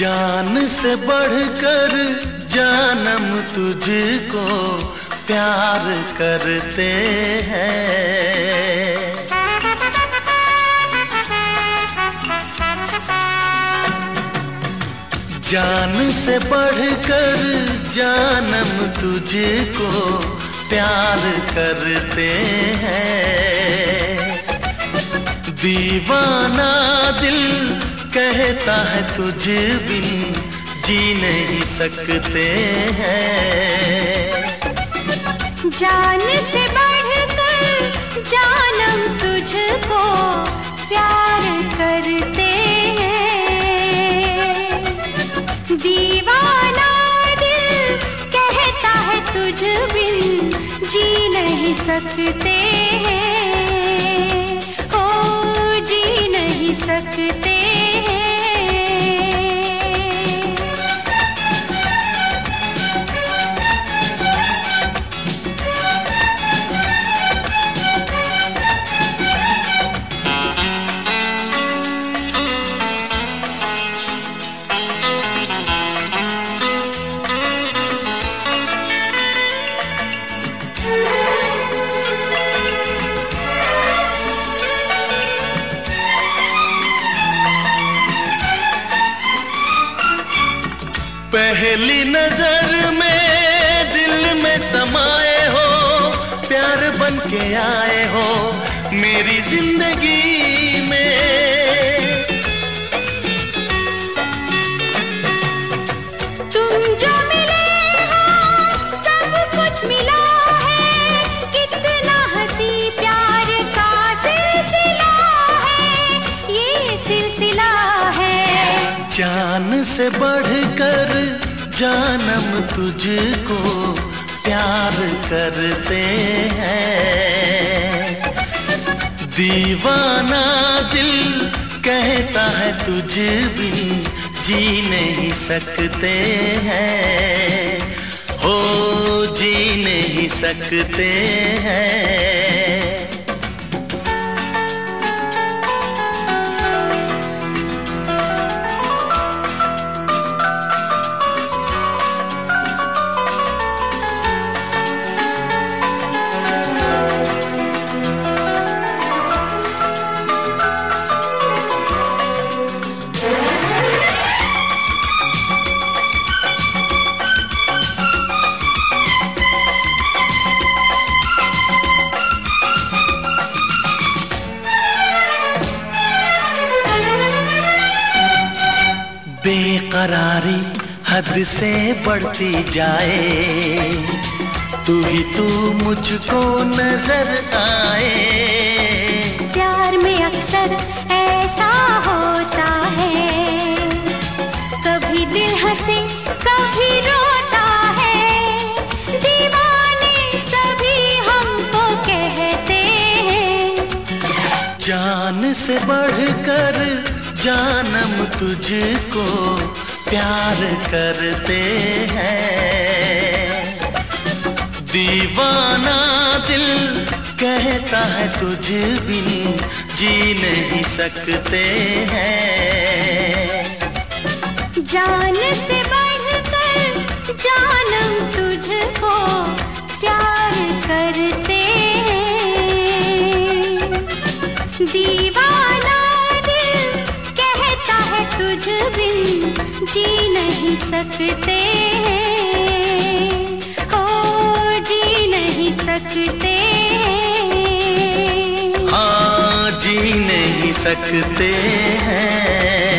जान से बढ़कर जानम तुझको प्यार करते हैं। जान से बढ़कर जानम तुझको प्यार करते हैं। दीवाना दिल कहता है तुझ बिन जी नहीं सकते हैं। जान से बढ़कर जानम तुझको प्यार करते हैं। दीवाना दिल कहता है तुझ बिन जी नहीं सकते हैं। ओ जी नहीं सकते। पहली नजर में दिल में समाए हो, प्यार बन के आए हो मेरी जिंदगी में। तुम जो मिले हो सब कुछ मिला है, कितना हंसी प्यार का सिलसिला है, ये सिलसिला है। जान से बढ़कर जानम तुझको प्यार करते हैं। दीवाना दिल कहता है तुझ बिन जी नहीं सकते हैं। हो जी नहीं सकते हैं। बेकरारी हद से बढ़ती जाए, तू ही तू मुझको नजर आए। प्यार में अक्सर ऐसा होता है, कभी दिल हंसे कभी रोता है। दीवाने सभी हमको कहते हैं। जान से बढ़कर जानम तुझको प्यार करते हैं। दीवाना दिल कहता है तुझ बिन जी नहीं सकते हैं। जान से बढ़कर जानम तुझको प्यार करते हैं। दीवाना तुझ बिन जी नहीं सकते हैं। हो जी नहीं सकते। हाँ जी नहीं सकते हैं।